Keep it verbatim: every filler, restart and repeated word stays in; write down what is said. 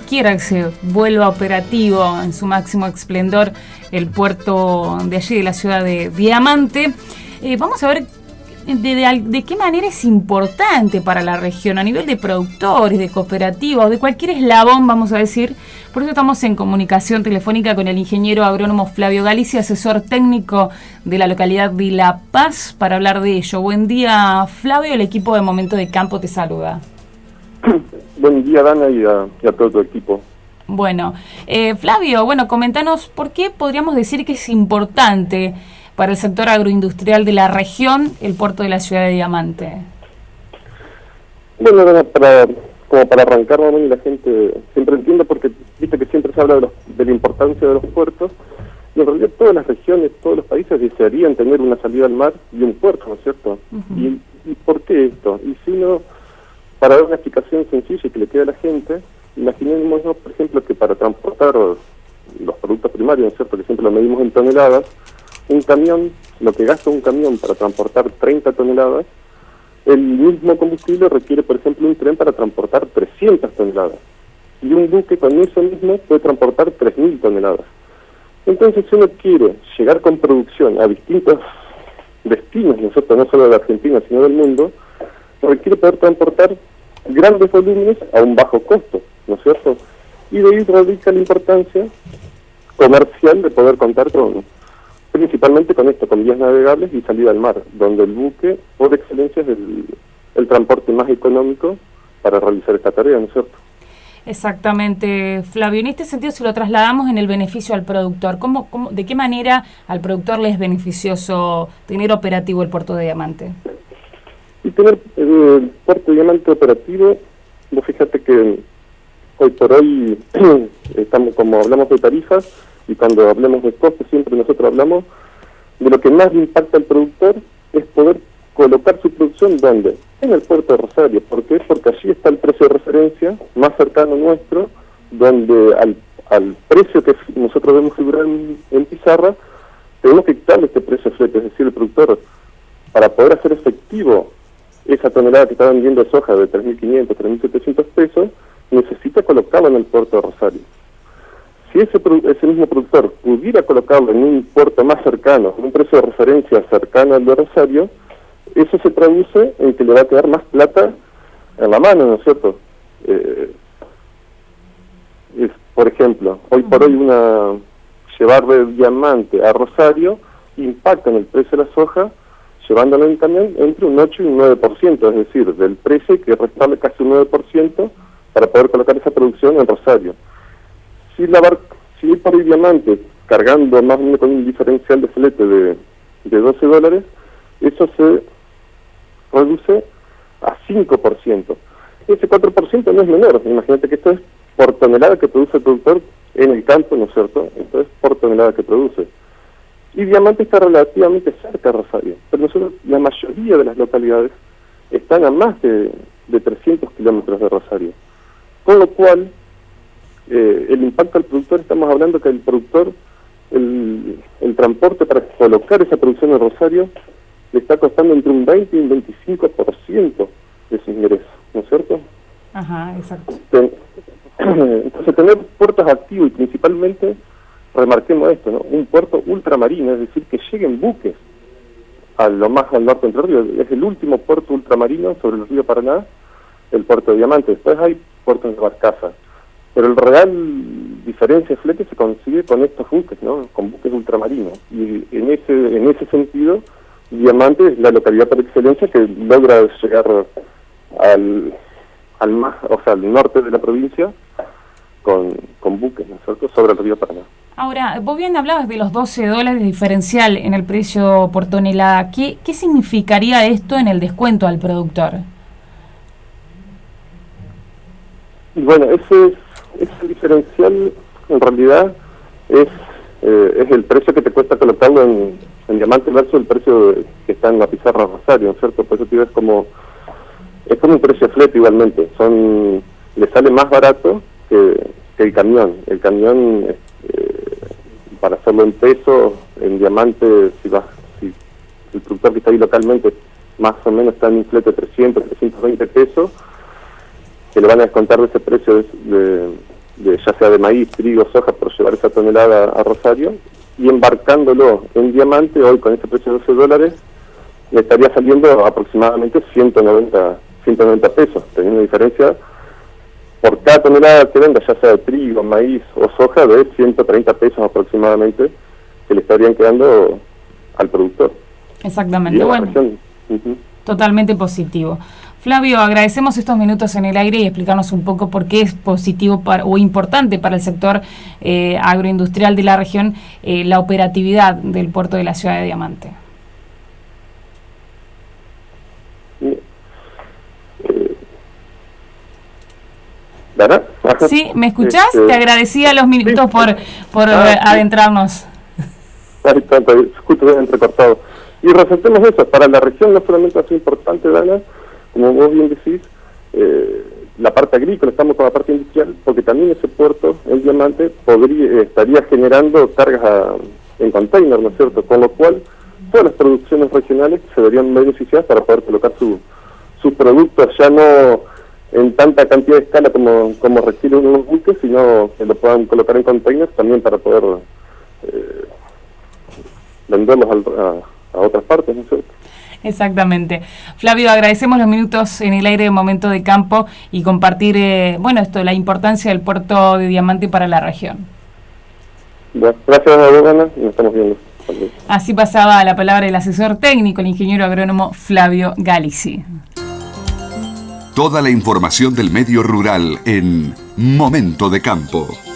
quiera que se vuelva operativo en su máximo esplendor el puerto de allí, de la ciudad de Diamante. Eh, vamos a ver de, de, de qué manera es importante para la región, a nivel de productores, de cooperativas, de cualquier eslabón, vamos a decir. Por eso estamos en comunicación telefónica con el ingeniero agrónomo Flavio Galicia, asesor técnico de la localidad de La Paz, para hablar de ello. Buen día, Flavio, el equipo de Momento de Campo te saluda. Buen día, Dana, y a, y a todo tu equipo. Bueno, eh, Flavio, bueno, comentanos por qué podríamos decir que es importante para el sector agroindustrial de la región el puerto de la ciudad de Diamante. Bueno, Dana, para, como para arrancar, ¿no? Y la gente siempre entiende, porque viste que siempre se habla de, los, de la importancia de los puertos, y en realidad todas las regiones, todos los países desearían tener una salida al mar y un puerto, ¿no es cierto? Uh-huh. ¿Y, ¿Y por qué esto? Y si no, para dar una explicación sencilla y que le quede a la gente, imaginemos, ¿no? Por ejemplo, que para transportar los productos primarios, ¿no es cierto?, que siempre lo medimos en toneladas, un camión, lo que gasta un camión para transportar treinta toneladas, el mismo combustible requiere, por ejemplo, un tren para transportar trescientas toneladas. Y un buque con eso mismo puede transportar tres mil toneladas. Entonces, si uno quiere llegar con producción a distintos destinos, ¿no es cierto?, no solo de la Argentina, sino del mundo, requiere poder transportar grandes volúmenes a un bajo costo, ¿no es cierto? Y de ahí radica la importancia comercial de poder contar con, principalmente con esto, con vías navegables y salida al mar, donde el buque, por excelencia, es el, el transporte más económico para realizar esta tarea, ¿no es cierto? Exactamente, Flavio. En este sentido, si lo trasladamos en el beneficio al productor, ¿cómo, cómo, ¿de qué manera al productor le es beneficioso tener operativo el puerto de Diamante? Y tener eh, el puerto de Diamante operativo, vos fíjate que hoy por hoy estamos, como hablamos de tarifas, y cuando hablamos de costos siempre nosotros hablamos de lo que más le impacta al productor es poder colocar su producción, ¿dónde? En el puerto de Rosario. ¿Por qué? Porque allí está el precio de referencia más cercano nuestro, donde al, al precio que nosotros vemos figurar en, en pizarra, tenemos que quitarle este precio de flete, es decir, el productor, para poder hacer efectivo esa tonelada que está vendiendo de soja de tres mil quinientos, tres mil setecientos pesos, necesita colocarlo en el puerto de Rosario. Si ese, ese mismo productor pudiera colocarlo en un puerto más cercano, en un precio de referencia cercano al de Rosario, eso se traduce en que le va a quedar más plata en la mano, ¿no es cierto? Eh, es, por ejemplo, hoy por hoy una llevar de Diamante a Rosario impacta en el precio de la soja, llevándolo en camión entre un ocho y un nueve por ciento, es decir, del precio hay que restarle casi un nueve por ciento para poder colocar esa producción en Rosario. Si la bar si por el Diamante cargando más o menos con un diferencial de flete de, de doce dólares, eso se reduce a cinco por ciento. Ese cuatro por ciento no es menor, imagínate que esto es por tonelada que produce el productor en el campo, ¿no es cierto? Entonces, por tonelada que produce. Y Diamante está relativamente cerca de Rosario, pero nosotros, la mayoría de las localidades están a más de, de trescientos kilómetros de Rosario. Con lo cual, eh, el impacto al productor, estamos hablando que el productor, el, el transporte para colocar esa producción en Rosario, le está costando entre un veinte y un veinticinco por ciento de su ingreso, ¿no es cierto? Ajá, exacto. Entonces, tener puertos activos y principalmente, remarquemos esto, ¿no?, un puerto ultramarino, es decir, que lleguen buques a lo más al norte entre ríos. Es el último puerto ultramarino sobre el río Paraná, el puerto de Diamante. Después hay puertos de barcaza. Pero el real diferencia de flete se consigue con estos buques, ¿no?, con buques ultramarinos. Y en ese en ese sentido, Diamante es la localidad por excelencia que logra llegar al, al más, o sea, al norte de la provincia con, con buques, ¿no es cierto?, sobre el río Paraná. Ahora, vos bien hablabas de los doce dólares de diferencial en el precio por tonelada. ¿Qué, qué significaría esto en el descuento al productor? Y bueno, ese, ese diferencial en realidad es, eh, es el precio que te cuesta colocarlo en, en Diamante versus el precio de, que está en la pizarra Rosario, ¿no es cierto? Por eso te ves como, es como un precio flete igualmente. Son, le sale más barato que, que el camión. El camión, eh, para hacerlo en peso, en Diamante, si vas, si el productor que está ahí localmente más o menos está en un flete de trescientos, trescientos veinte pesos, que le van a descontar de ese precio de, de, ya sea de maíz, trigo, soja, por llevar esa tonelada a Rosario, y embarcándolo en diamante, hoy con ese precio de doce dólares, me estaría saliendo aproximadamente ciento noventa pesos, teniendo una diferencia por cada tonelada que venda, ya sea de trigo, maíz o soja, de ciento treinta pesos aproximadamente, que le estarían quedando al productor. Exactamente, bueno, uh-huh. Totalmente positivo. Flavio, agradecemos estos minutos en el aire y explicarnos un poco por qué es positivo para, o importante para el sector eh, agroindustrial de la región eh, la operatividad del puerto de la ciudad de Diamante. ¿Verdad? Sí, ¿me escuchás? Este, Te agradecía los minutos sí, por, por ah, sí. adentrarnos. Ahí está, justo entrecortado. Y resaltemos eso, para la región no solamente es importante, Dana, como vos bien decís, eh, la parte agrícola, estamos con la parte industrial, porque también ese puerto, el Diamante, podría estaría generando cargas a, en container, ¿no es cierto? Con lo cual, todas las producciones regionales se verían beneficiadas para poder colocar su, sus productos, ya no en tanta cantidad de escala como, como requieren unos buques, sino que lo puedan colocar en containers también para poder eh, venderlos al, a, a otras partes, ¿no es cierto? Exactamente. Flavio, agradecemos los minutos en el aire de Momento de Campo y compartir, eh, bueno, esto, la importancia del puerto de Diamante para la región. Bueno, gracias a vos, Ana, y nos estamos viendo. Así pasaba la palabra el asesor técnico, el ingeniero agrónomo Flavio Galici. Toda la información del medio rural en Momento de Campo.